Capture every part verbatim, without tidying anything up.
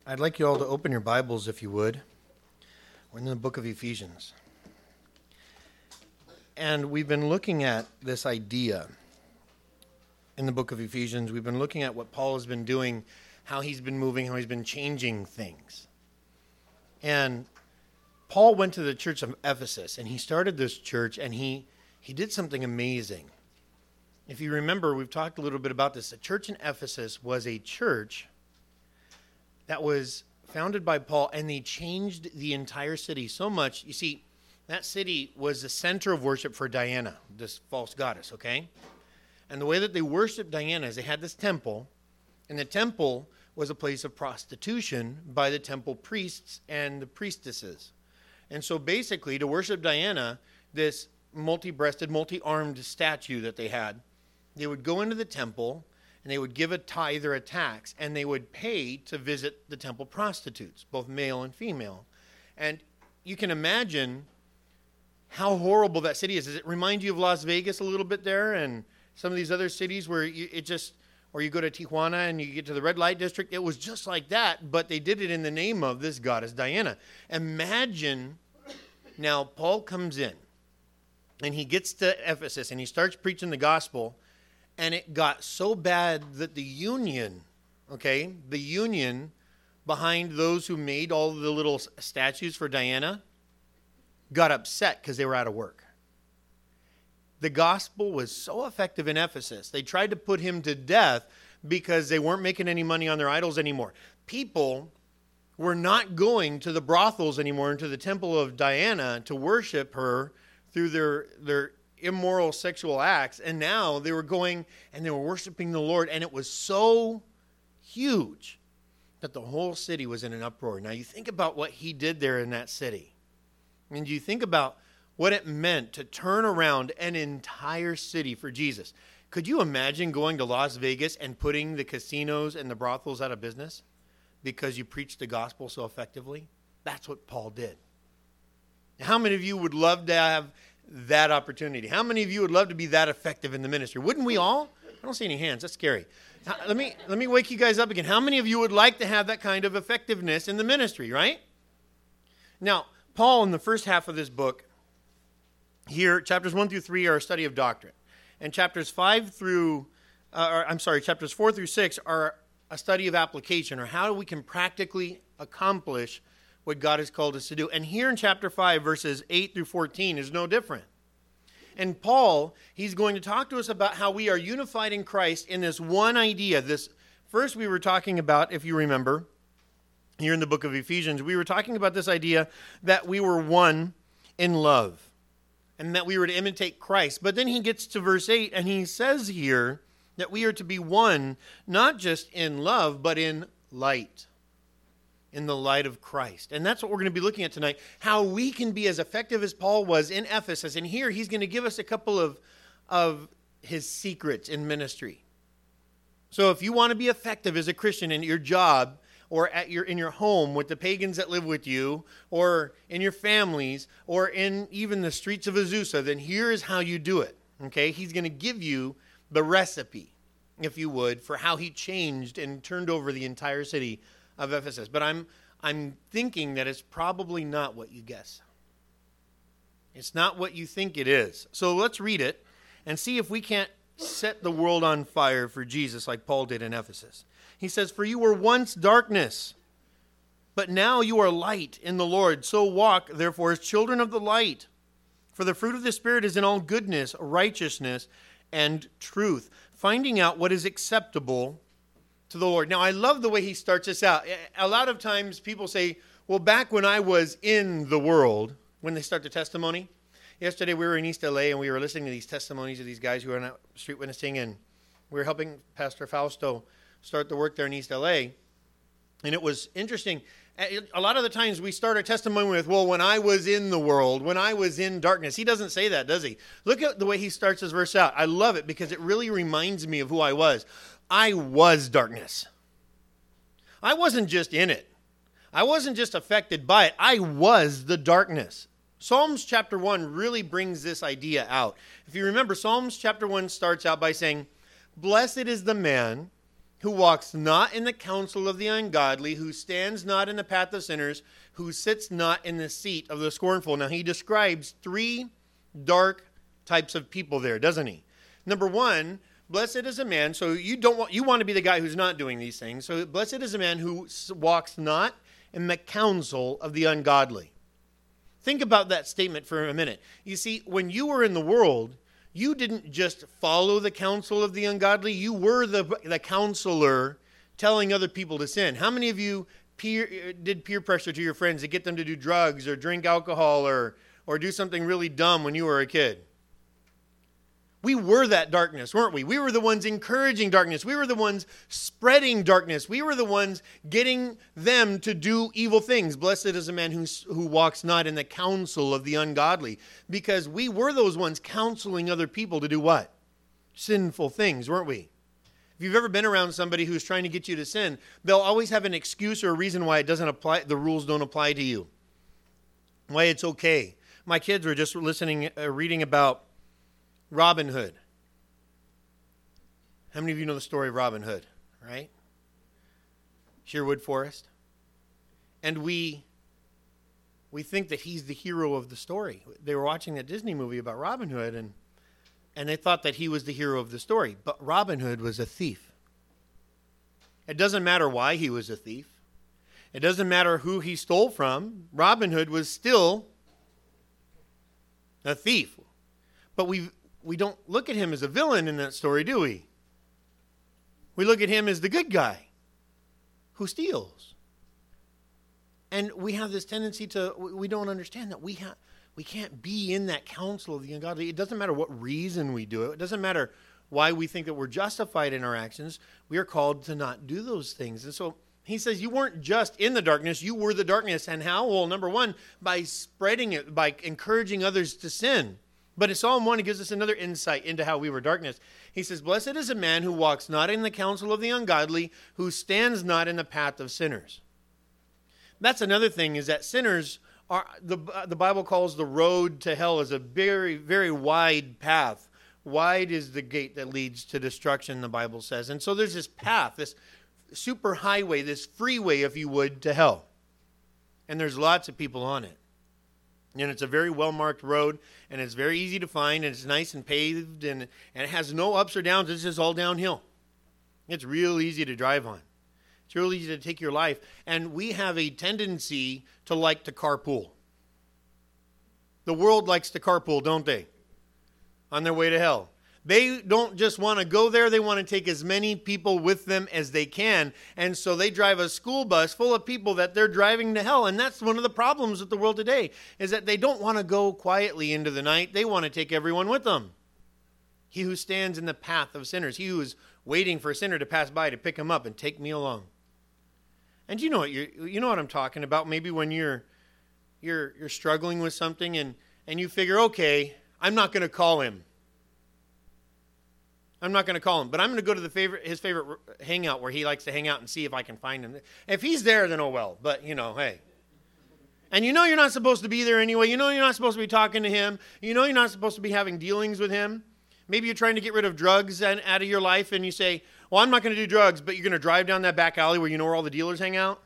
I'd like you all to open your Bibles, if you would. We're in the book of Ephesians. And we've been looking at this idea in the book of Ephesians. We've been looking at what Paul has been doing, how he's been moving, how he's been changing things. And Paul went to the church of Ephesus, and he started this church, and he, he did something amazing. If you remember, we've talked a little bit about this. The church in Ephesus was a church that was founded by Paul, and they changed the entire city so much. You see, that city was the center of worship for Diana, this false goddess, okay? And the way that they worshiped Diana is they had this temple, and the temple was a place of prostitution by the temple priests and the priestesses. And so basically, to worship Diana, this multi-breasted, multi-armed statue that they had, they would go into the temple, and they would give a tithe or a tax, and they would pay to visit the temple prostitutes, both male and female. And you can imagine how horrible that city is. Does it remind you of Las Vegas a little bit there, and some of these other cities where you, it just, or you go to Tijuana and you get to the red light district? It was just like that, but they did it in the name of this goddess Diana. Imagine, now Paul comes in, and he gets to Ephesus, and he starts preaching the gospel. And it got so bad that the union, okay, the union behind those who made all the little statues for Diana got upset because they were out of work. The gospel was so effective in Ephesus. They tried to put him to death because they weren't making any money on their idols anymore. People were not going to the brothels anymore, into the temple of Diana to worship her through their their immoral sexual acts, and now they were going and they were worshiping the Lord, and it was so huge that the whole city was in an uproar. Now you think about what he did there in that city, and you think about what it meant to turn around an entire city for Jesus. Could you imagine going to Las Vegas and putting the casinos and the brothels out of business because you preached the gospel so effectively? That's what Paul did. How many of you would love to have that opportunity? How many of you would love to be that effective in the ministry? Wouldn't we all? I don't see any hands. That's scary. Let me let me wake you guys up again. How many of you would like to have that kind of effectiveness in the ministry, right? Now, Paul, in the first half of this book, here, chapters one through three are a study of doctrine. And chapters five through, uh, or, I'm sorry, chapters four through six are a study of application, or how we can practically accomplish what God has called us to do. And here in chapter five, verses eight through fourteen is no different. And Paul, he's going to talk to us about how we are unified in Christ in this one idea. This first we were talking about, if you remember, here in the book of Ephesians, we were talking about this idea that we were one in love and that we were to imitate Christ. But then he gets to verse eight, and he says here that we are to be one, not just in love, but in light. In the light of Christ. And that's what we're going to be looking at tonight, how we can be as effective as Paul was in Ephesus. And here he's going to give us a couple of, of his secrets in ministry. So if you want to be effective as a Christian in your job, or at your in your home with the pagans that live with you, or in your families, or in even the streets of Azusa, then here is how you do it. Okay? He's going to give you the recipe, if you would, for how he changed and turned over the entire city of Ephesus. But I'm I'm thinking that it's probably not what you guess. It's not what you think it is. So let's read it and see if we can't set the world on fire for Jesus like Paul did in Ephesus. He says, "For you were once darkness, but now you are light in the Lord. So walk, therefore, as children of the light. For the fruit of the Spirit is in all goodness, righteousness, and truth, finding out what is acceptable to the Lord." Now, I love the way he starts this out. A lot of times people say, well, back when I was in the world, when they start the testimony. Yesterday we were in East L A, and we were listening to these testimonies of these guys who are out street witnessing, and we were helping Pastor Fausto start the work there in East L A. And it was interesting. A lot of the times we start our testimony with, well, when I was in the world, when I was in darkness. He doesn't say that, does he? Look at the way he starts his verse out. I love it because it really reminds me of who I was. I was darkness. I wasn't just in it. I wasn't just affected by it. I was the darkness. Psalms chapter one really brings this idea out. If you remember, Psalms chapter one starts out by saying, "Blessed is the man who walks not in the counsel of the ungodly, who stands not in the path of sinners, who sits not in the seat of the scornful. Now, he describes three dark types of people there, doesn't he? Number one, blessed is a man. So you don't want, you want to be the guy who's not doing these things. So blessed is a man who walks not in the counsel of the ungodly. Think about that statement for a minute. You see, when you were in the world, you didn't just follow the counsel of the ungodly. You were the, the counselor telling other people to sin. How many of you peer, did peer pressure to your friends to get them to do drugs or drink alcohol or, or do something really dumb when you were a kid? We were that darkness, weren't we? We were the ones encouraging darkness. We were the ones spreading darkness. We were the ones getting them to do evil things. Blessed is a man who, who walks not in the counsel of the ungodly. Because we were those ones counseling other people to do what? Sinful things, weren't we? If you've ever been around somebody who's trying to get you to sin, they'll always have an excuse or a reason why it doesn't apply, the rules don't apply to you. Why it's okay. My kids were just listening, uh, reading about Robin Hood. How many of you know the story of Robin Hood, right? Sherwood Forest. And we we think that he's the hero of the story. They were watching that Disney movie about Robin Hood, and and they thought that he was the hero of the story. But Robin Hood was a thief. It doesn't matter why he was a thief. It doesn't matter who he stole from. Robin Hood was still a thief. But we We don't look at him as a villain in that story, do we? We look at him as the good guy who steals. And we have this tendency to, we don't understand that we have, we can't be in that counsel of the ungodly. It doesn't matter what reason we do it. It doesn't matter why we think that we're justified in our actions. We are called to not do those things. And so he says you weren't just in the darkness, you were the darkness. And how? Well, number one, by spreading it, by encouraging others to sin. But in Psalm one, he gives us another insight into how we were darkness. He says, blessed is a man who walks not in the counsel of the ungodly, who stands not in the path of sinners. That's another thing, is that sinners are, the, the Bible calls the road to hell as a very, very wide path. Wide is the gate that leads to destruction, the Bible says. And so there's this path, this super highway, this freeway, if you would, to hell. And there's lots of people on it. And it's a very well-marked road, and it's very easy to find, and it's nice and paved, and, and it has no ups or downs. It's just all downhill. It's real easy to drive on. It's real easy to take your life. And we have a tendency to like to carpool. The world likes to carpool, don't they? On their way to hell. They don't just want to go there. They want to take as many people with them as they can. And so they drive a school bus full of people that they're driving to hell. And that's one of the problems with the world today, is that they don't want to go quietly into the night. They want to take everyone with them. He who stands in the path of sinners, he who is waiting for a sinner to pass by to pick him up and take me along. And you know what you you know what I'm talking about. Maybe when you're you're you're struggling with something and, and you figure, okay, I'm not going to call him. I'm not going to call him, but I'm going to go to the favorite, his favorite hangout where he likes to hang out and see if I can find him. If he's there, then oh well. But, you know, hey. And you know you're not supposed to be there anyway. You know you're not supposed to be talking to him. You know you're not supposed to be having dealings with him. Maybe you're trying to get rid of drugs and, out of your life, and you say, well, I'm not going to do drugs, but you're going to drive down that back alley where you know where all the dealers hang out?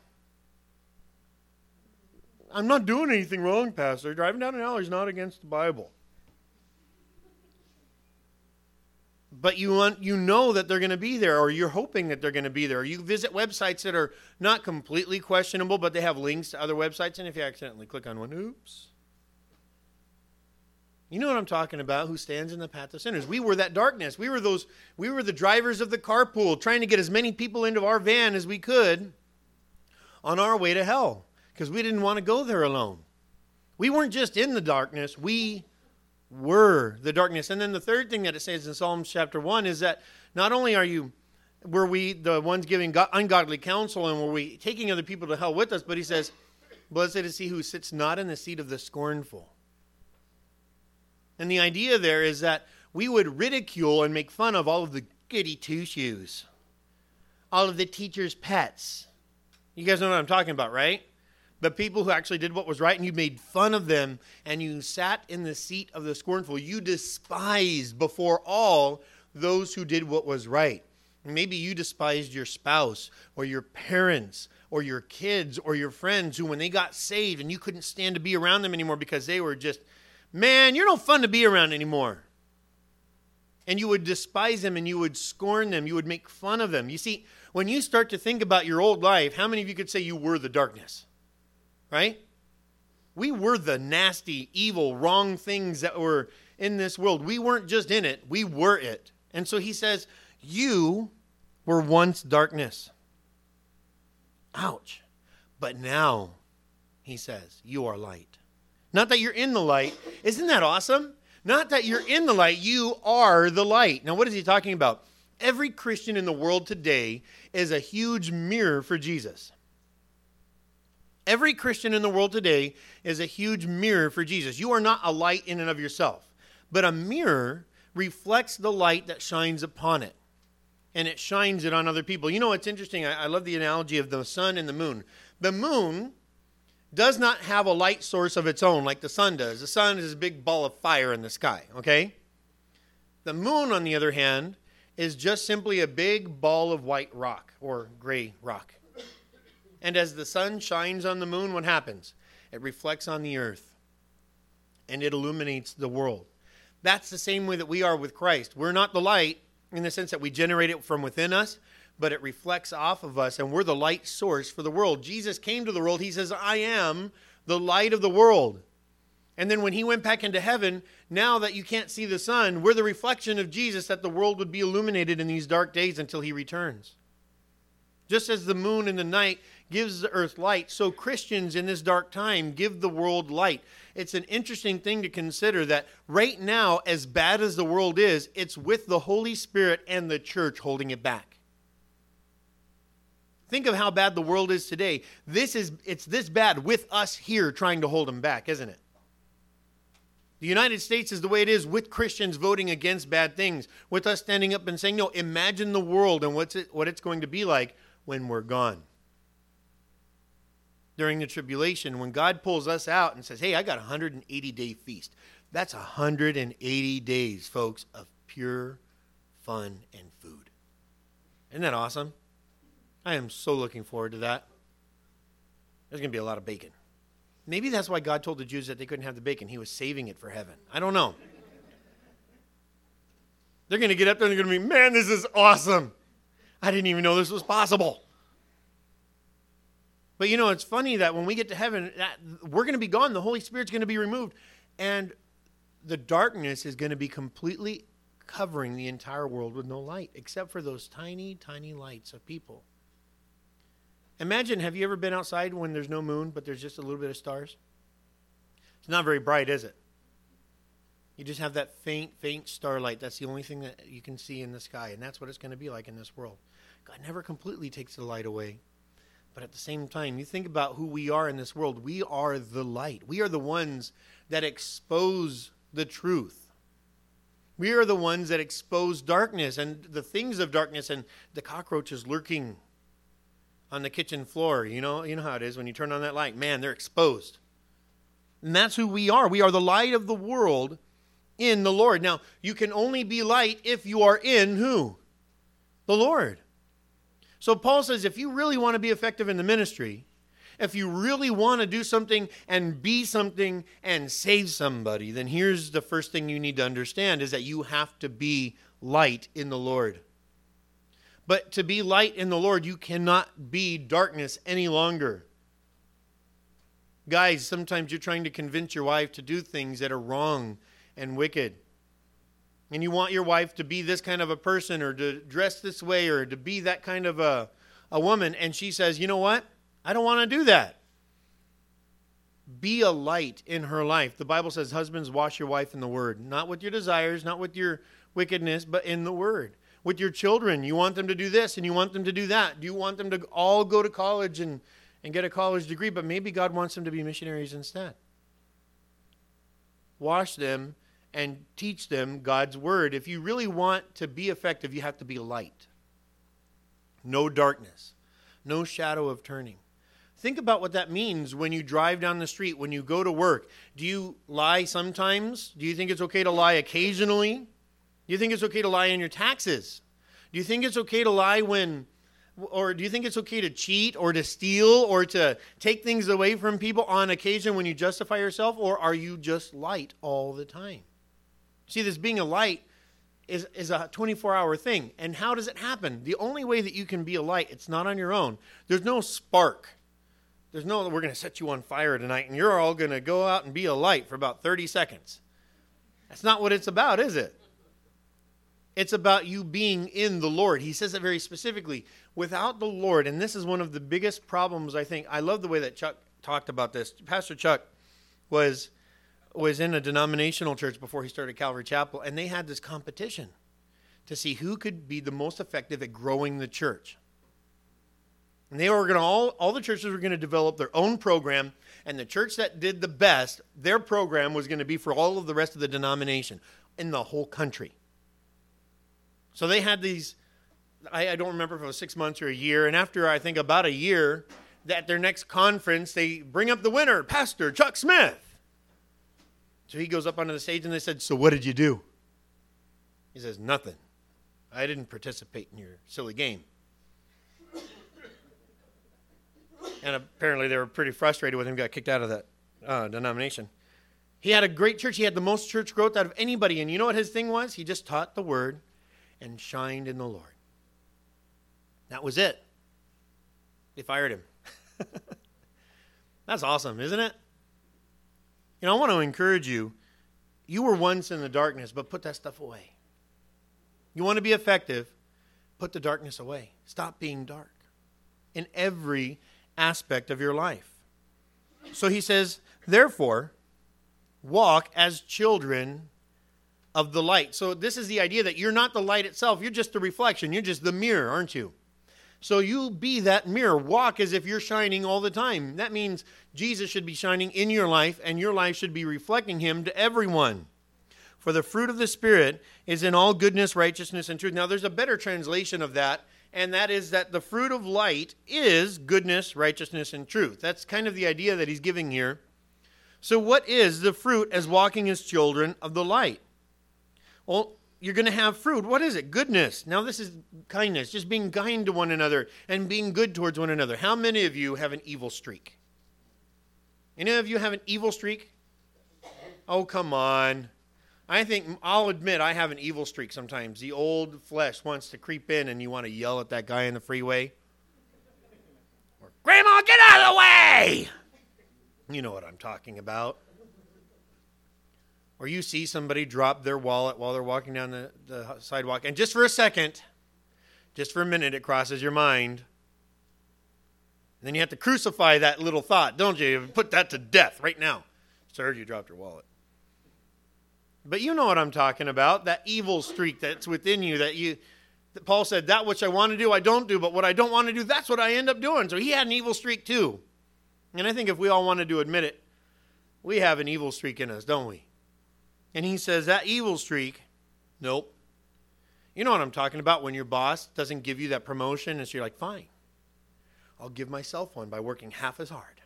I'm not doing anything wrong, Pastor. Driving down an alley is not against the Bible. But you want, you know that they're going to be there, or you're hoping that they're going to be there. Or you visit websites that are not completely questionable, but they have links to other websites. And if you accidentally click on one, oops. You know what I'm talking about, who stands in the path of sinners. We were that darkness. We were those, we were the drivers of the carpool, trying to get as many people into our van as we could on our way to hell, because we didn't want to go there alone. We weren't just in the darkness. We were the darkness. And then the third thing that it says in Psalms chapter one is that not only are you, were we the ones giving God, ungodly counsel, and were we taking other people to hell with us, but he says, blessed is he who sits not in the seat of the scornful. And the idea there is that we would ridicule and make fun of all of the goody two-shoes, all of the teacher's pets. You guys know what I'm talking about, right? The people who actually did what was right, and you made fun of them, and you sat in the seat of the scornful. You despised before all those who did what was right. Maybe you despised your spouse or your parents or your kids or your friends who, when they got saved and you couldn't stand to be around them anymore because they were just, man, you're no fun to be around anymore. And you would despise them and you would scorn them. You would make fun of them. You see, when you start to think about your old life, how many of you could say you were the darkness? Right? We were the nasty, evil, wrong things that were in this world. We weren't just in it. We were it. And so he says, you were once darkness. Ouch. But now, he says, you are light. Not that you're in the light. Isn't that awesome? Not that you're in the light. You are the light. Now, what is he talking about? Every Christian in the world today is a huge mirror for Jesus. Every Christian in the world today is a huge mirror for Jesus. You are not a light in and of yourself, but a mirror reflects the light that shines upon it, and it shines it on other people. You know, it's interesting. I, I love the analogy of the sun and the moon. The moon does not have a light source of its own like the sun does. The sun is a big ball of fire in the sky, okay? The moon, on the other hand, is just simply a big ball of white rock or gray rock. And as the sun shines on the moon, what happens? It reflects on the earth, and it illuminates the world. That's the same way that we are with Christ. We're not the light in the sense that we generate it from within us, but it reflects off of us, and we're the light source for the world. Jesus came to the world. He says, I am the light of the world. And then when he went back into heaven, now that you can't see the sun, we're the reflection of Jesus, that the world would be illuminated in these dark days until he returns. Just as the moon in the night gives the earth light, so Christians in this dark time give the world light. It's an interesting thing to consider that right now, as bad as the world is, it's with the Holy Spirit and the church holding it back. Think of how bad the world is today. This is, it's this bad with us here trying to hold them back, isn't it? The United States is the way it is with Christians voting against bad things, with us standing up and saying, no, imagine the world and what's it, what it's going to be like when we're gone. During the tribulation, when God pulls us out and says, hey, I got a one hundred eighty day feast. That's one hundred eighty days, folks, of pure fun and food. Isn't that awesome? I am so looking forward to that. There's going to be a lot of bacon. Maybe that's why God told the Jews that they couldn't have the bacon. He was saving it for heaven. I don't know. They're going to get up there and they're going to be, man, this is awesome. I didn't even know this was possible. But you know, it's funny that when we get to heaven, that, we're going to be gone. The Holy Spirit's going to be removed. And the darkness is going to be completely covering the entire world with no light, except for those tiny, tiny lights of people. Imagine, have you ever been outside when there's no moon, but there's just a little bit of stars? It's not very bright, is it? You just have that faint, faint starlight. That's the only thing that you can see in the sky, and that's what it's going to be like in this world. God never completely takes the light away. But at the same time, you think about who we are in this world. We are the light. We are the ones that expose the truth. We are the ones that expose darkness and the things of darkness and the cockroaches lurking on the kitchen floor. You know, you know how it is when you turn on that light. Man, they're exposed. And that's who we are. We are the light of the world in the Lord. Now, you can only be light if you are in who? The Lord. So Paul says, if you really want to be effective in the ministry, if you really want to do something and be something and save somebody, then here's the first thing you need to understand is that you have to be light in the Lord. But to be light in the Lord, you cannot be darkness any longer. Guys, sometimes you're trying to convince your wife to do things that are wrong and wicked. And you want your wife to be this kind of a person or to dress this way or to be that kind of a, a woman. And she says, you know what? I don't want to do that. Be a light in her life. The Bible says, husbands, wash your wife in the word. Not with your desires, not with your wickedness, but in the word. With your children, you want them to do this and you want them to do that. Do you want them to all go to college and, and get a college degree? But maybe God wants them to be missionaries instead. Wash them and teach them God's word. If you really want to be effective, you have to be light. No darkness. No shadow of turning. Think about what that means when you drive down the street, when you go to work. Do you lie sometimes? Do you think it's okay to lie occasionally? Do you think it's okay to lie on your taxes? Do you think it's okay to lie when, or do you think it's okay to cheat or to steal or to take things away from people on occasion when you justify yourself? Or are you just light all the time? See, this being a light is, is a twenty-four hour thing. And how does it happen? The only way that you can be a light, it's not on your own. There's no spark. There's no, we're going to set you on fire tonight and you're all going to go out and be a light for about thirty seconds. That's not what it's about, is it? It's about you being in the Lord. He says it very specifically. Without the Lord, and this is one of the biggest problems, I think. I love the way that Chuck talked about this. Pastor Chuck was, was in a denominational church before he started Calvary Chapel, and they had this competition to see who could be the most effective at growing the church. And they were going to, all, all the churches were going to develop their own program, and the church that did the best, their program was going to be for all of the rest of the denomination in the whole country. So they had these, I, I don't remember if it was six months or a year, and after I think about a year, at their next conference, they bring up the winner, Pastor Chuck Smith. So he goes up onto the stage and they said, so what did you do? He says, nothing. I didn't participate in your silly game. And apparently they were pretty frustrated with him, got kicked out of that uh, denomination. He had a great church. He had the most church growth out of anybody. And you know what his thing was? He just taught the word and shined in the Lord. That was it. They fired him. That's awesome, isn't it? You know, I want to encourage you. You were once in the darkness, but put that stuff away. You want to be effective, put the darkness away. Stop being dark in every aspect of your life. So he says, therefore, walk as children of the light. So this is the idea that you're not the light itself. You're just the reflection. You're just the mirror, aren't you? So you be that mirror. Walk as if you're shining all the time. That means Jesus should be shining in your life, and your life should be reflecting him to everyone. For the fruit of the Spirit is in all goodness, righteousness, and truth. Now there's a better translation of that, and that is that the fruit of light is goodness, righteousness, and truth. That's kind of the idea that he's giving here. So what is the fruit as walking as children of the light? Well, you're going to have fruit. What is it? Goodness. Now this is kindness, just being kind to one another and being good towards one another. How many of you have an evil streak? Any of you have an evil streak? Oh, come on. I think, I'll admit, I have an evil streak sometimes. The old flesh wants to creep in and you want to yell at that guy in the freeway. Or, Grandma, get out of the way! You know what I'm talking about. Or you see somebody drop their wallet while they're walking down the, the sidewalk, and just for a second, just for a minute, it crosses your mind. And then you have to crucify that little thought, don't you? You put that to death right now. Sir, you dropped your wallet. But you know what I'm talking about, that evil streak that's within you, that you, that Paul said, that which I want to do, I don't do, but what I don't want to do, that's what I end up doing. So he had an evil streak too. And I think if we all wanted to admit it, we have an evil streak in us, don't we? And he says that evil streak, nope. You know what I'm talking about, when your boss doesn't give you that promotion, and so you're like, fine, I'll give myself one by working half as hard.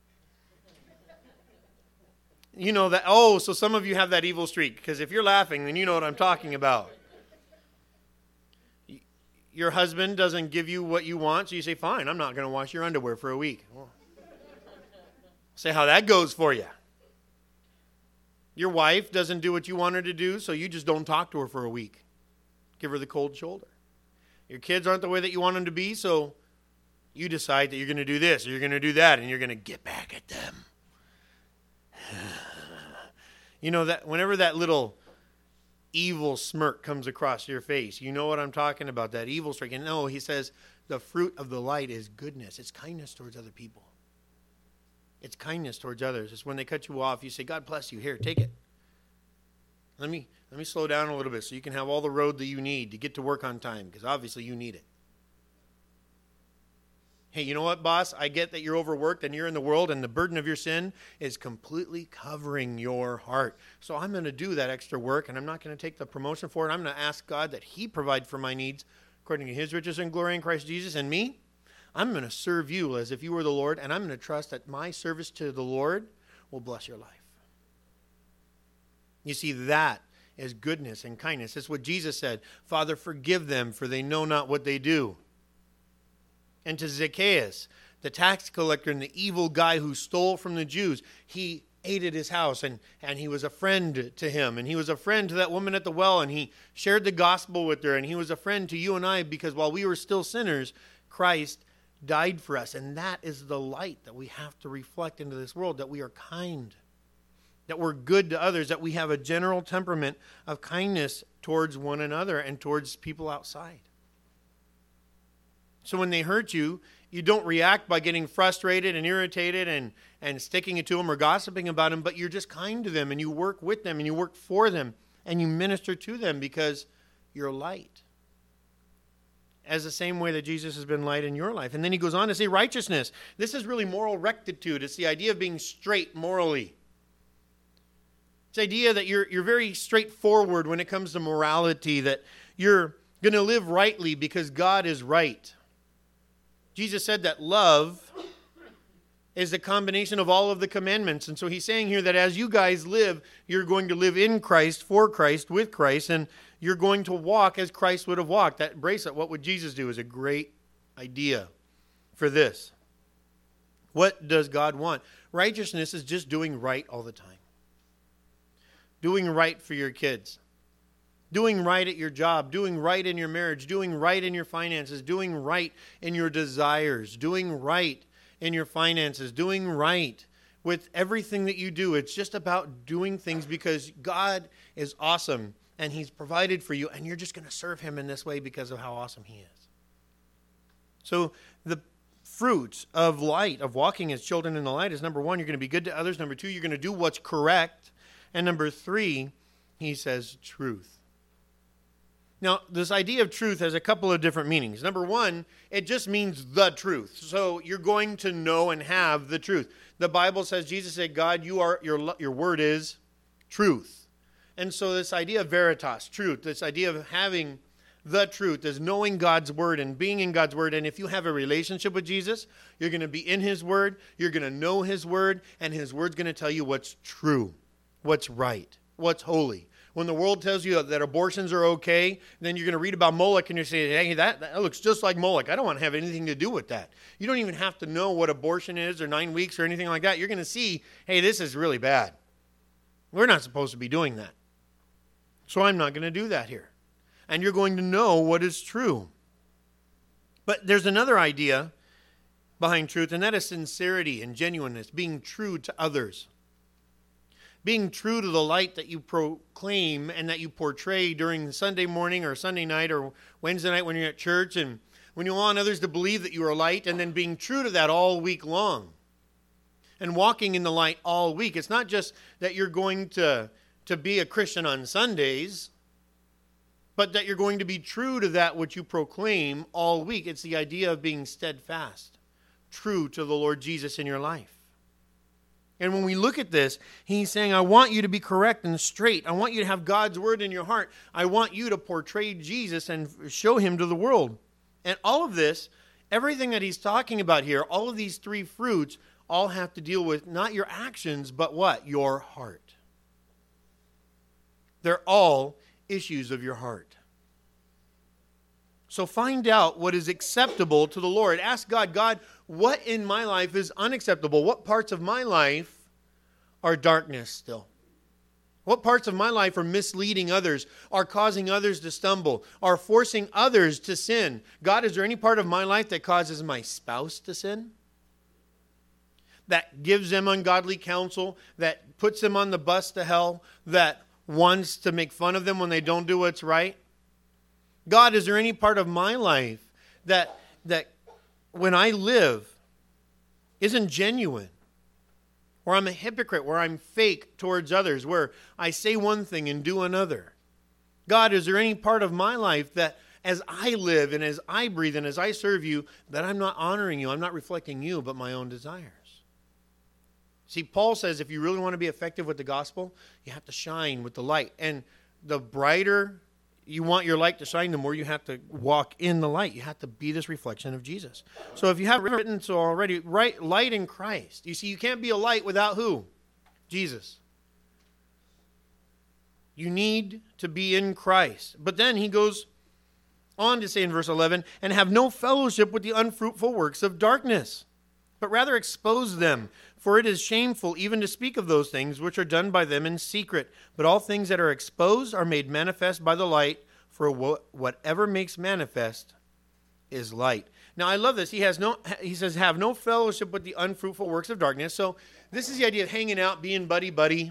You know that, oh, so some of you have that evil streak, because if you're laughing, then you know what I'm talking about. Your husband doesn't give you what you want, so you say, fine, I'm not going to wash your underwear for a week. Well, say how that goes for you. Your wife doesn't do what you want her to do, so you just don't talk to her for a week. Give her the cold shoulder. Your kids aren't the way that you want them to be, so you decide that you're going to do this or you're going to do that, and you're going to get back at them. You know, that whenever that little evil smirk comes across your face, you know what I'm talking about, that evil streak. And no, he says the fruit of the light is goodness. It's kindness towards other people. It's kindness towards others. It's when they cut you off, you say, God bless you. Here, take it. Let me let me slow down a little bit so you can have all the road that you need to get to work on time, because obviously you need it. Hey, you know what, boss? I get that you're overworked and you're in the world and the burden of your sin is completely covering your heart. So I'm going to do that extra work, and I'm not going to take the promotion for it. I'm going to ask God that he provide for my needs according to his riches and glory in Christ Jesus. And me, I'm going to serve you as if you were the Lord, and I'm going to trust that my service to the Lord will bless your life. You see, that is goodness and kindness. That's what Jesus said. Father, forgive them, for they know not what they do. And to Zacchaeus, the tax collector and the evil guy who stole from the Jews, he ate at his house, and, and he was a friend to him. And he was a friend to that woman at the well, and he shared the gospel with her. And he was a friend to you and I, because while we were still sinners, Christ died for us. And that is the light that we have to reflect into this world, that we are kind, that we're good to others, that we have a general temperament of kindness towards one another and towards people outside. So when they hurt you, you don't react by getting frustrated and irritated and, and sticking it to them or gossiping about them, but you're just kind to them, and you work with them, and you work for them, and you minister to them because you're light. As the same way that Jesus has been light in your life. And then he goes on to say righteousness. This is really moral rectitude. It's the idea of being straight morally. It's the idea that you're, you're very straightforward when it comes to morality, that you're going to live rightly because God is right. Jesus said that love is the combination of all of the commandments. And so he's saying here that as you guys live, you're going to live in Christ, for Christ, with Christ, and you're going to walk as Christ would have walked. That bracelet, what would Jesus do, is a great idea for this. What does God want? Righteousness is just doing right all the time. Doing right for your kids. Doing right at your job. Doing right in your marriage. Doing right in your finances. Doing right in your desires. Doing right in your finances. Doing right with everything that you do. It's just about doing things because God is awesome. And he's provided for you, and you're just going to serve him in this way because of how awesome he is. So the fruits of light, of walking as children in the light, is number one, you're going to be good to others. Number two, you're going to do what's correct. And number three, he says truth. Now, this idea of truth has a couple of different meanings. Number one, it just means the truth. So you're going to know and have the truth. The Bible says, Jesus said, God, you are your, your word is truth. And so this idea of veritas, truth, this idea of having the truth is knowing God's word and being in God's word. And if you have a relationship with Jesus, you're going to be in his word, you're going to know his word, and his word's going to tell you what's true, what's right, what's holy. When the world tells you that abortions are okay, then you're going to read about Moloch and you're saying, hey, that, that looks just like Moloch. I don't want to have anything to do with that. You don't even have to know what abortion is or nine weeks or anything like that. You're going to see, hey, this is really bad. We're not supposed to be doing that. So I'm not going to do that here. And you're going to know what is true. But there's another idea behind truth, and that is sincerity and genuineness, being true to others. Being true to the light that you proclaim and that you portray during Sunday morning or Sunday night or Wednesday night when you're at church, and when you want others to believe that you are light, and then being true to that all week long. And walking in the light all week. It's not just that you're going to... to be a Christian on Sundays, but that you're going to be true to that which you proclaim all week. It's the idea of being steadfast, true to the Lord Jesus in your life. And when we look at this, he's saying, I want you to be correct and straight. I want you to have God's word in your heart. I want you to portray Jesus and show him to the world. And all of this, everything that he's talking about here, all of these three fruits, all have to deal with not your actions, but what? Your heart. They're all issues of your heart. So find out what is acceptable to the Lord. Ask God, God, what in my life is unacceptable? What parts of my life are darkness still? What parts of my life are misleading others, are causing others to stumble, are forcing others to sin? God, is there any part of my life that causes my spouse to sin? That gives them ungodly counsel, that puts them on the bus to hell, that wants to make fun of them when they don't do what's right? God, is there any part of my life that that when I live isn't genuine? Where I'm a hypocrite, where I'm fake towards others, where I say one thing and do another? God, is there any part of my life that as I live and as I breathe and as I serve you, that I'm not honoring you, I'm not reflecting you, but my own desires? See, Paul says if you really want to be effective with the gospel, you have to shine with the light. And the brighter you want your light to shine, the more you have to walk in the light. You have to be this reflection of Jesus. So if you haven't written so already, write light in Christ. You see, you can't be a light without who? Jesus. You need to be in Christ. But then he goes on to say in verse eleven, and have no fellowship with the unfruitful works of darkness, but rather expose them. For it is shameful even to speak of those things which are done by them in secret. But all things that are exposed are made manifest by the light, for whatever makes manifest is light. Now I love this. He has no. He says, have no fellowship with the unfruitful works of darkness. So this is the idea of hanging out, being buddy-buddy.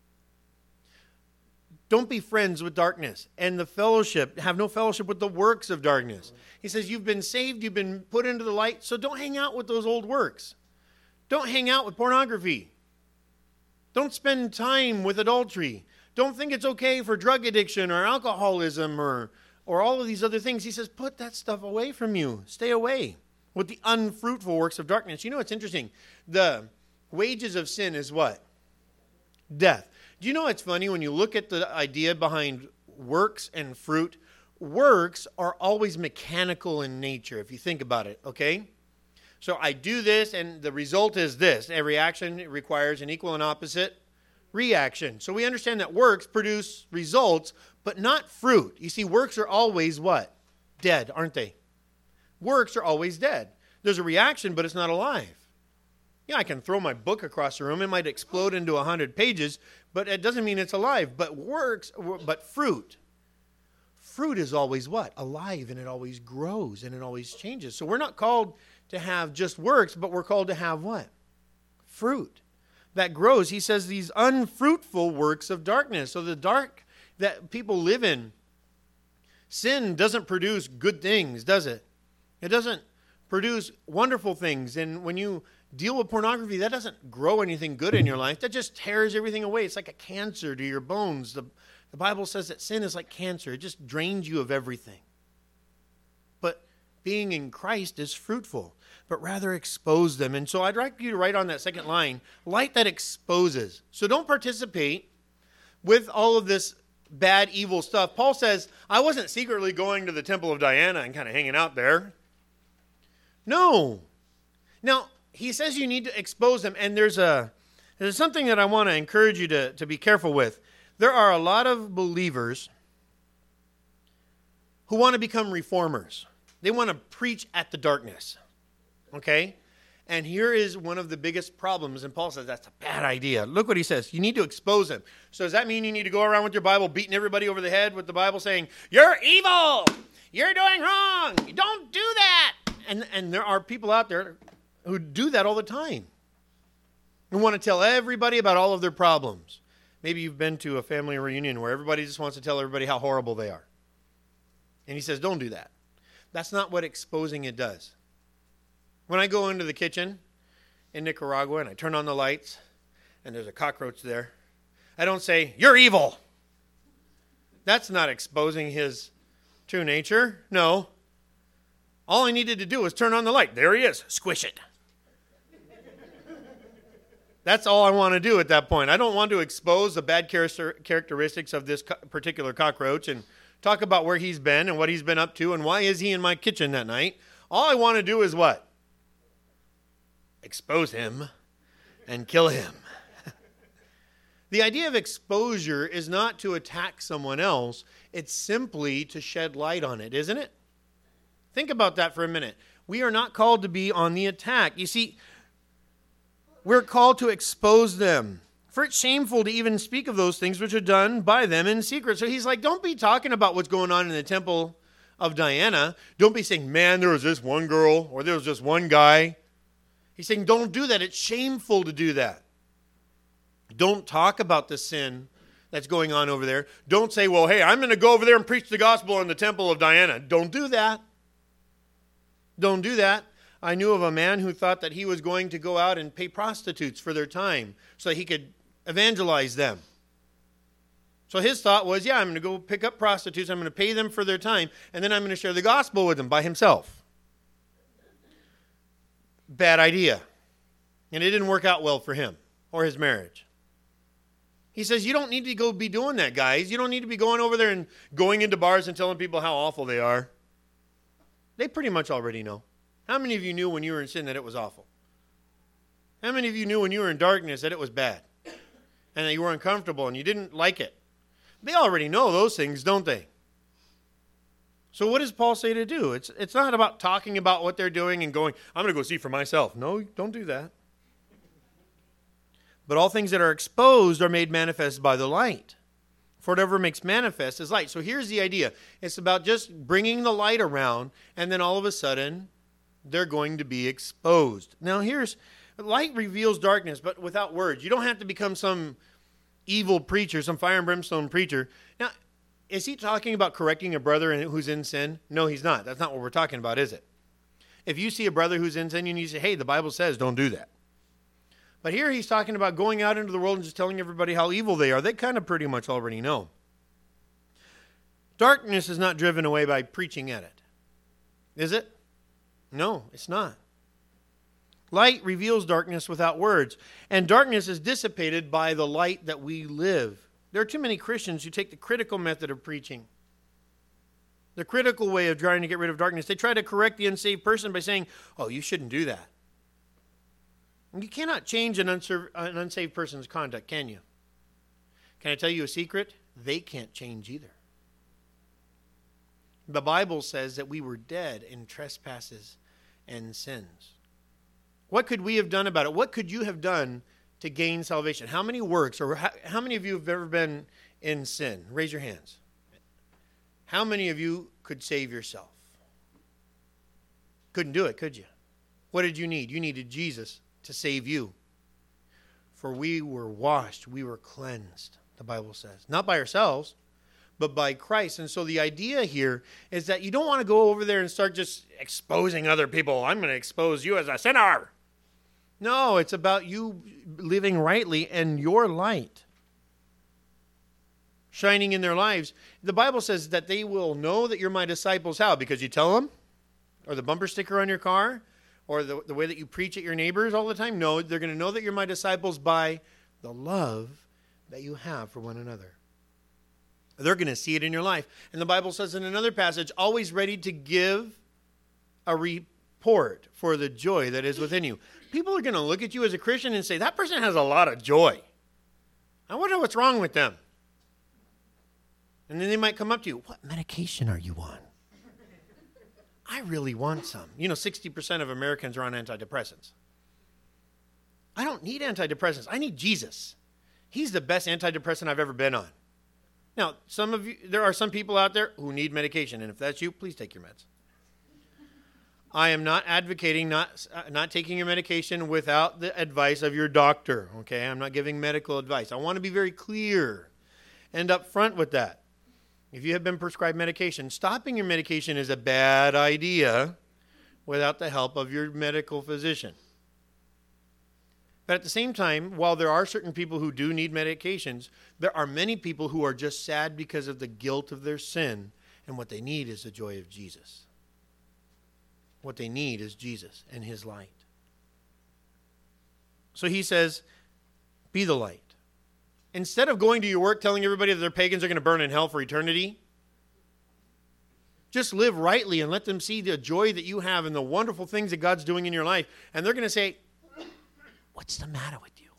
Don't be friends with darkness. And the fellowship, have no fellowship with the works of darkness. He says, you've been saved, you've been put into the light, so don't hang out with those old works. Don't hang out with pornography. Don't spend time with adultery. Don't think it's okay for drug addiction or alcoholism or, or all of these other things. He says, put that stuff away from you. Stay away with the unfruitful works of darkness. You know, it's interesting. The wages of sin is what? Death. Do you know it's funny when you look at the idea behind works and fruit? Works are always mechanical in nature, if you think about it, okay? So I do this, and the result is this. Every action requires an equal and opposite reaction. So we understand that works produce results, but not fruit. You see, works are always what? Dead, aren't they? Works are always dead. There's a reaction, but it's not alive. Yeah, I can throw my book across the room. It might explode into a hundred pages, but it doesn't mean it's alive. But works, but fruit. Fruit is always what? Alive, and it always grows, and it always changes. So we're not called to have just works, but we're called to have what? Fruit that grows. He says these unfruitful works of darkness. So the dark that people live in, sin doesn't produce good things, does it? It doesn't produce wonderful things. And when you deal with pornography, that doesn't grow anything good in your life. That just tears everything away. It's like a cancer to your bones. The, the Bible says that sin is like cancer. It just drains you of everything. But being in Christ is fruitful, but rather expose them. And so I'd like you to write on that second line, light that exposes. So don't participate with all of this bad, evil stuff. Paul says, I wasn't secretly going to the temple of Diana and kind of hanging out there. No. Now, he says you need to expose them, and there's a there's something that I want to encourage you to, to be careful with. There are a lot of believers who want to become reformers. They want to preach at the darkness, okay? And here is one of the biggest problems, and Paul says that's a bad idea. Look what he says. You need to expose them. So does that mean you need to go around with your Bible beating everybody over the head with the Bible saying, you're evil, you're doing wrong, you don't do that? And, and there are people out there who do that all the time and want to tell everybody about all of their problems. Maybe you've been to a family reunion where everybody just wants to tell everybody how horrible they are. And he says, don't do that. That's not what exposing it does. When I go into the kitchen in Nicaragua and I turn on the lights and there's a cockroach there, I don't say, you're evil. That's not exposing his true nature. No. All I needed to do was turn on the light. There he is. Squish it. That's all I want to do at that point. I don't want to expose the bad characteristics of this particular cockroach and talk about where he's been and what he's been up to and why is he in my kitchen that night. All I want to do is what? Expose him and kill him. The idea of exposure is not to attack someone else. It's simply to shed light on it, isn't it? Think about that for a minute. We are not called to be on the attack. You see, we're called to expose them. For it's shameful to even speak of those things which are done by them in secret. So he's like, don't be talking about what's going on in the temple of Diana. Don't be saying, man, there was this one girl or there was just one guy. He's saying, don't do that. It's shameful to do that. Don't talk about the sin that's going on over there. Don't say, well, hey, I'm going to go over there and preach the gospel in the temple of Diana. Don't do that. Don't do that. I knew of a man who thought that he was going to go out and pay prostitutes for their time so he could evangelize them. So his thought was, yeah, I'm going to go pick up prostitutes, I'm going to pay them for their time, and then I'm going to share the gospel with them by himself. Bad idea. And it didn't work out well for him or his marriage. He says, you don't need to go be doing that, guys. You don't need to be going over there and going into bars and telling people how awful they are. They pretty much already know. How many of you knew when you were in sin that it was awful? How many of you knew when you were in darkness that it was bad? And that you were uncomfortable and you didn't like it? They already know those things, don't they? So what does Paul say to do? It's, it's not about talking about what they're doing and going, I'm going to go see for myself. No, don't do that. But all things that are exposed are made manifest by the light. For whatever makes manifest is light. So here's the idea. It's about just bringing the light around, and then all of a sudden, they're going to be exposed. Now here's, light reveals darkness, but without words. You don't have to become some evil preacher, some fire and brimstone preacher. Now, is he talking about correcting a brother who's in sin? No, he's not. That's not what we're talking about, is it? If you see a brother who's in sin, you need to say, hey, the Bible says don't do that. But here he's talking about going out into the world and just telling everybody how evil they are. They kind of pretty much already know. Darkness is not driven away by preaching at it. Is it? No, it's not. Light reveals darkness without words. And darkness is dissipated by the light that we live. There are too many Christians who take the critical method of preaching. The critical way of trying to get rid of darkness. They try to correct the unsaved person by saying, oh, you shouldn't do that. You cannot change an, unserv- an unsaved person's conduct, can you? Can I tell you a secret? They can't change either. The Bible says that we were dead in trespasses and sins. What could we have done about it? What could you have done to gain salvation? How many works, or how, how many of you have ever been in sin? Raise your hands. How many of you could save yourself? Couldn't do it, could you? What did you need? You needed Jesus to save you. For we were washed, we were cleansed, the Bible says. Not by ourselves, but by Christ. And so the idea here is that you don't want to go over there and start just exposing other people. I'm going to expose you as a sinner. No, it's about you living rightly and your light shining in their lives. The Bible says that they will know that you're my disciples. How? Because you tell them? Or the bumper sticker on your car? Or the, the way that you preach at your neighbors all the time? No, they're going to know that you're my disciples by the love that you have for one another. They're going to see it in your life. And the Bible says in another passage, always ready to give a report for the joy that is within you. People are going to look at you as a Christian and say, that person has a lot of joy. I wonder what's wrong with them. And then they might come up to you, what medication are you on? I really want some. You know, sixty percent of Americans are on antidepressants. I don't need antidepressants. I need Jesus. He's the best antidepressant I've ever been on. Now, some of you, there are some people out there who need medication, and if that's you, please take your meds. I am not advocating not uh, not taking your medication without the advice of your doctor, okay? I'm not giving medical advice. I want to be very clear and upfront with that. If you have been prescribed medication, stopping your medication is a bad idea without the help of your medical physician. But at the same time, while there are certain people who do need medications, there are many people who are just sad because of the guilt of their sin, and what they need is the joy of Jesus. What they need is Jesus and his light. So he says, be the light. Instead of going to your work telling everybody that their pagans are going to burn in hell for eternity, just live rightly and let them see the joy that you have and the wonderful things that God's doing in your life. And they're going to say, what's the matter with you?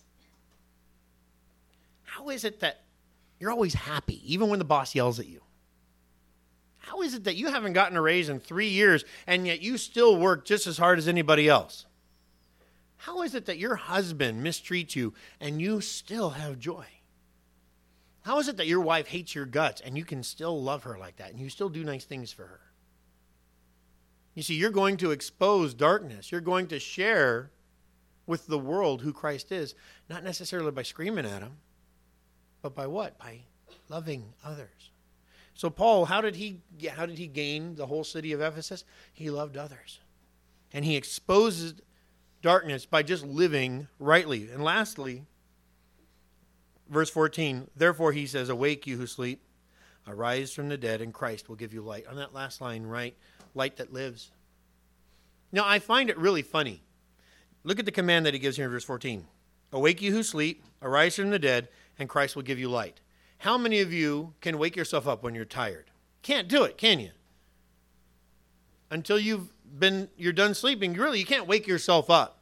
How is it that you're always happy, even when the boss yells at you? How is it that you haven't gotten a raise in three years and yet you still work just as hard as anybody else? How is it that your husband mistreats you and you still have joy? How is it that your wife hates your guts and you can still love her like that and you still do nice things for her? You see, you're going to expose darkness. You're going to share with the world who Christ is, not necessarily by screaming at him, but by what? By loving others. So Paul, how did he how did he gain the whole city of Ephesus? He loved others. And he exposes darkness by just living rightly. And lastly, verse fourteen, therefore he says, awake you who sleep, arise from the dead, and Christ will give you light. On that last line, right? Light that lives. Now, I find it really funny. Look at the command that he gives here in verse fourteen. Awake you who sleep, arise from the dead, and Christ will give you light. How many of you can wake yourself up when you're tired? Can't do it, can you? Until you've been, you're done sleeping, really, you can't wake yourself up.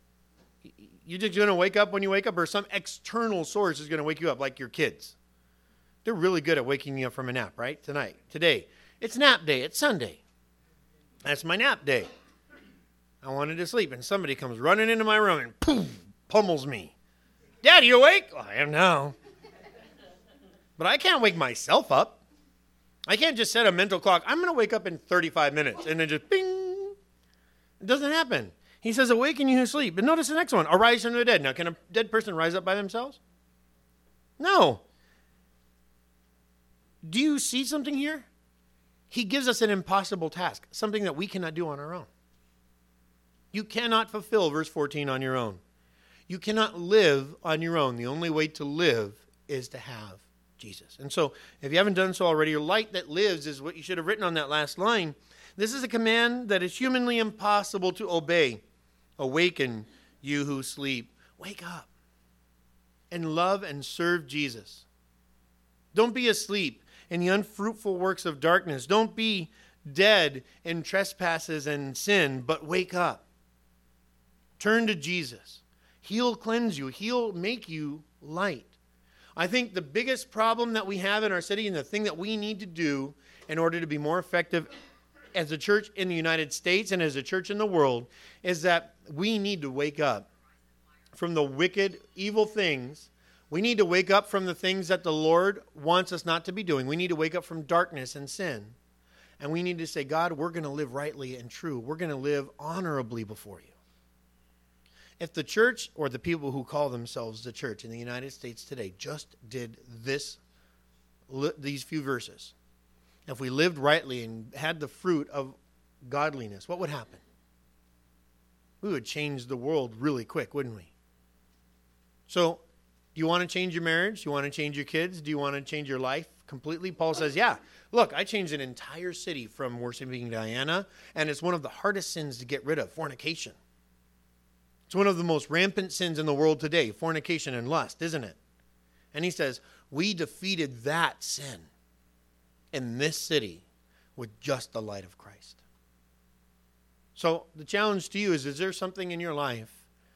You're just going to wake up when you wake up, or some external source is going to wake you up, like your kids. They're really good at waking you up from a nap, right? Tonight, today. It's nap day. It's Sunday. That's my nap day. I wanted to sleep, and somebody comes running into my room and poof, pummels me. Dad, you awake? Well, I am now. But I can't wake myself up. I can't just set a mental clock. I'm going to wake up in thirty-five minutes, and then just bing. It doesn't happen. He says, awaken you who sleep. But notice the next one, arise from the dead. Now, can a dead person rise up by themselves? No. Do you see something here? He gives us an impossible task, something that we cannot do on our own. You cannot fulfill verse fourteen on your own. You cannot live on your own. The only way to live is to have Jesus. And so, if you haven't done so already, your light that lives is what you should have written on that last line. This is a command that is humanly impossible to obey. Awaken, you who sleep. Wake up and love and serve Jesus. Don't be asleep in the unfruitful works of darkness. Don't be dead in trespasses and sin, but wake up. Turn to Jesus. He'll cleanse you. He'll make you light. I think the biggest problem that we have in our city and the thing that we need to do in order to be more effective as a church in the United States and as a church in the world is that we need to wake up from the wicked, evil things. We need to wake up from the things that the Lord wants us not to be doing. We need to wake up from darkness and sin. And we need to say, God, we're going to live rightly and true. We're going to live honorably before you. If the church or the people who call themselves the church in the United States today just did this, these few verses, if we lived rightly and had the fruit of godliness, what would happen? We would change the world really quick, wouldn't we? So, do you want to change your marriage? Do you want to change your kids? Do you want to change your life completely? Paul says, yeah. Look, I changed an entire city from worshiping Diana, and it's one of the hardest sins to get rid of, fornication. It's one of the most rampant sins in the world today, fornication and lust, isn't it? And he says, we defeated that sin in this city with just the light of Christ. So the challenge to you is, is there something in your life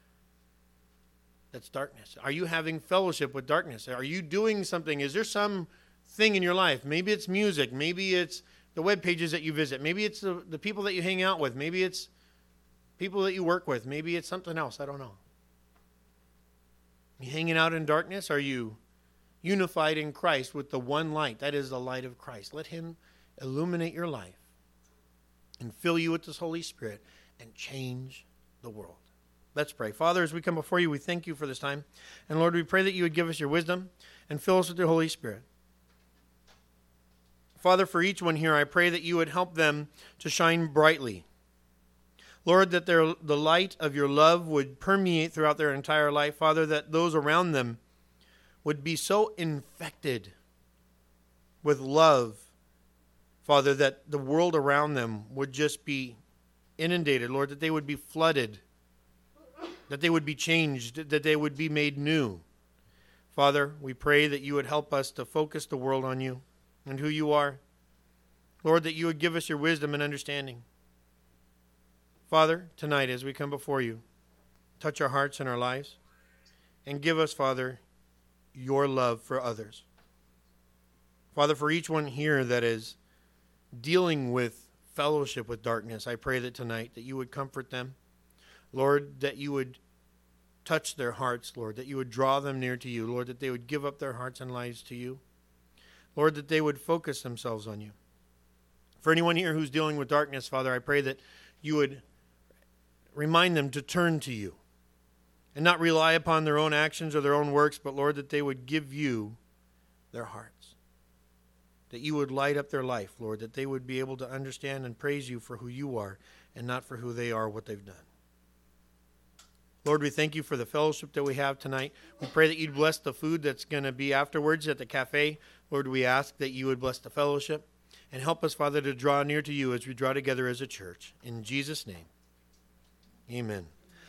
that's darkness? Are you having fellowship with darkness? Are you doing something? Is there some thing in your life? Maybe it's music. Maybe it's the web pages that you visit. Maybe it's the, the people that you hang out with. Maybe it's people that you work with. Maybe it's something else. I don't know. You hanging out in darkness? Are you unified in Christ with the one light? That is the light of Christ. Let him illuminate your life and fill you with this Holy Spirit and change the world. Let's pray. Father, as we come before you, we thank you for this time. And Lord, we pray that you would give us your wisdom and fill us with your Holy Spirit. Father, for each one here, I pray that you would help them to shine brightly. Lord, that their, the light of your love would permeate throughout their entire life. Father, that those around them would be so infected with love, Father, that the world around them would just be inundated. Lord, that they would be flooded, that they would be changed, that they would be made new. Father, we pray that you would help us to focus the world on you and who you are. Lord, that you would give us your wisdom and understanding. Father, tonight as we come before you, touch our hearts and our lives and give us, Father, your love for others. Father, for each one here that is dealing with fellowship with darkness, I pray that tonight that you would comfort them. Lord, that you would touch their hearts, Lord, that you would draw them near to you. Lord, that they would give up their hearts and lives to you. Lord, that they would focus themselves on you. For anyone here who's dealing with darkness, Father, I pray that you would remind them to turn to you and not rely upon their own actions or their own works, but Lord, that they would give you their hearts. That you would light up their life, Lord, that they would be able to understand and praise you for who you are and not for who they are, what they've done. Lord, we thank you for the fellowship that we have tonight. We pray that you'd bless the food that's going to be afterwards at the cafe. Lord, we ask that you would bless the fellowship and help us, Father, to draw near to you as we draw together as a church. In Jesus' name, amen.